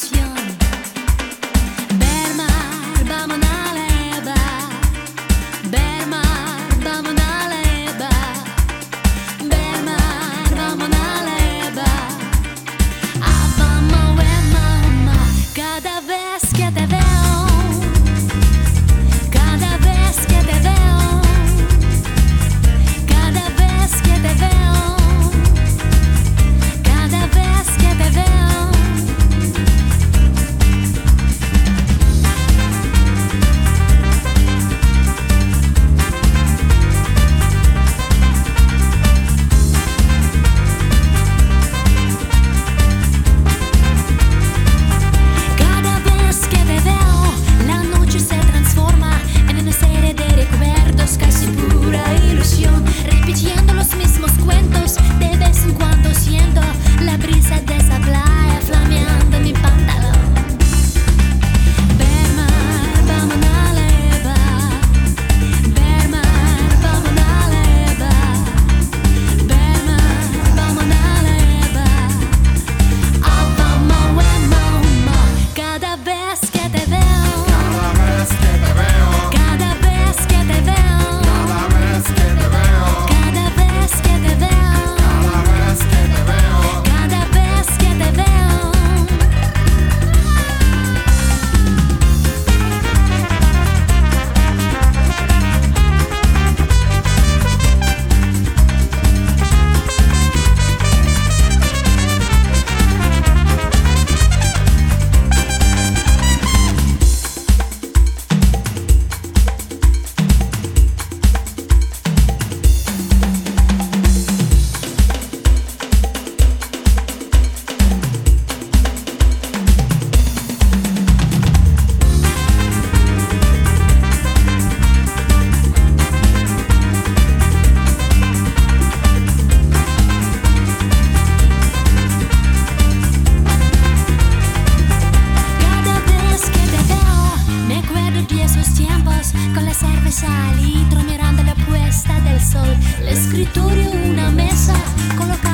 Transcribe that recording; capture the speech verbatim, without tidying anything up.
ilusión. Ver mar, vamos a leva. Ver mar, vamos a leva. Ver mar, vamos a leva. Ah, vamos, eh, mamá. Cada vez que te veo, cada vez que te veo, cada vez que te veo, cada vez que te veo. Cada vez que te veo, la noche se transforma en una serie de recuerdos, casi pura ilusión, repitiendo los mismos cuentos, de vez en cuando siento la brisa de esa playa flameando mi pantalón. Ver mar, vamos a leva. Ver mar, vamos a leva. Ver mar, vamos a leva. Ah, vamos, eh, mamá. Cada vez que te veo, Cada vez que te veo, cada vez que te veo, cada vez que te veo, cada vez que te veo, cada vez que te veo, cada vez que te veo. Cada vez que te veo, me acuerdo de esos tiempos, con la cerveza al litro, mirando la puesta del sol, el escritorio, una mesa, colocada